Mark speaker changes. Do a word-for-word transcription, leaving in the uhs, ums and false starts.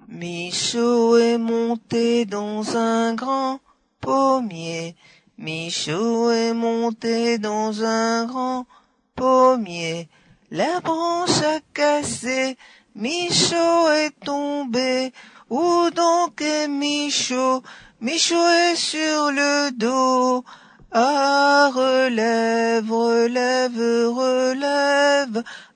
Speaker 1: Michaud est monté dans un grand pommier. Michaud est monté dans un grand pommier. La branche a cassé, Michaud est tombé. Où donc est Michaud? Michaud est sur le dos. Ah, relève, relève, relève,